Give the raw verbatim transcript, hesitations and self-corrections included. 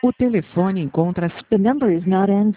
O telefone encontra-se. The number is not in